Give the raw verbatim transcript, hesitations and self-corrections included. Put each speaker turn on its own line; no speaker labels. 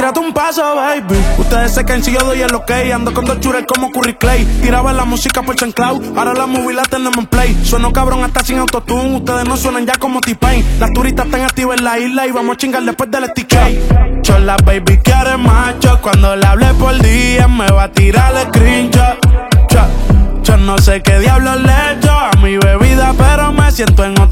tírate un paso, baby. Ustedes se caen si yo doy el ok. Ando con dos chures como Curry Clay. Tiraba la música por SoundCloud, ahora la movie la tenemos en play. Sueno cabrón hasta sin autotune. Ustedes no suenan ya como T-Pain. Las turistas están activas en la isla y vamos a chingar después del S T K. Chola, baby, quiere macho. Cuando le hable por día me va a tirar el screenshot. Yo no sé qué diablos le echo a mi bebida, pero me siento en